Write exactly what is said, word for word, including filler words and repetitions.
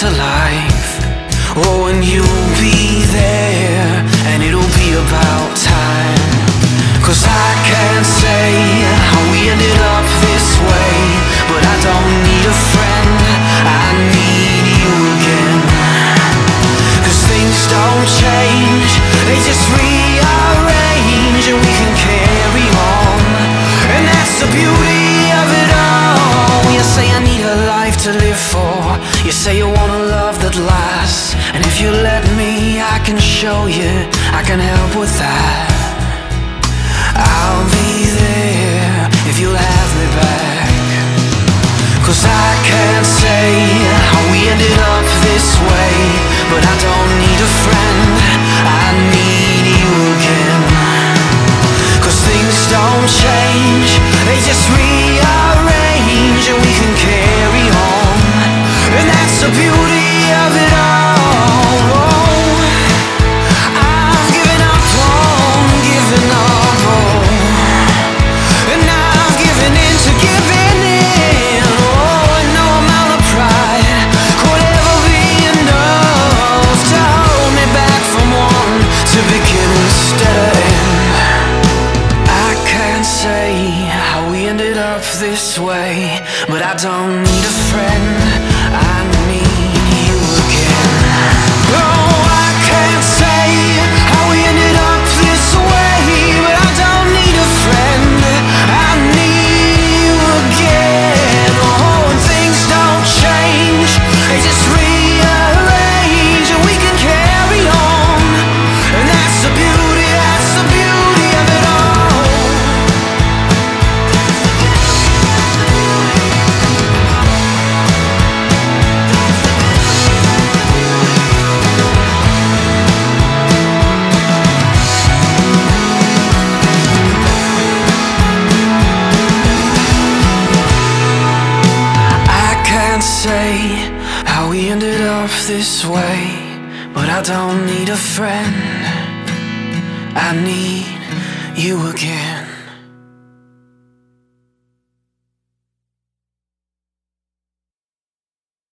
to life. Oh, and you'll be there, and it'll be about time. Cause I can't say how we ended up this way, but I don't need a friend, I need you again. Cause things don't change, they just rearrange, and we can carry on, and that's the beauty of it all. You say I need a life to live for, you say you want a love that lasts, and if you let me, I can show you, I can help with that. I'll be there if you'll have me back. Cause I can't say how we ended up this way, but I don't need a friend, I need you again. Cause things don't change, they just rearrange, and we can carry on, and that's the beauty of it all. Oh, I've given up on giving up on, and I've given in to giving in. Oh, and no amount of pride could ever be enough to hold me back from wanting to begin instead of end. I can't say how we ended up this way, but I don't need a friend, I need you again. Oh, I can't say how we ended up this way, but I don't need a friend, I need you again. Oh, and things don't change, they just rearrange, and we can carry on, and that's the beauty, that's the beauty of it all. I can't say how we ended up this way, but I don't need a friend, I need you again.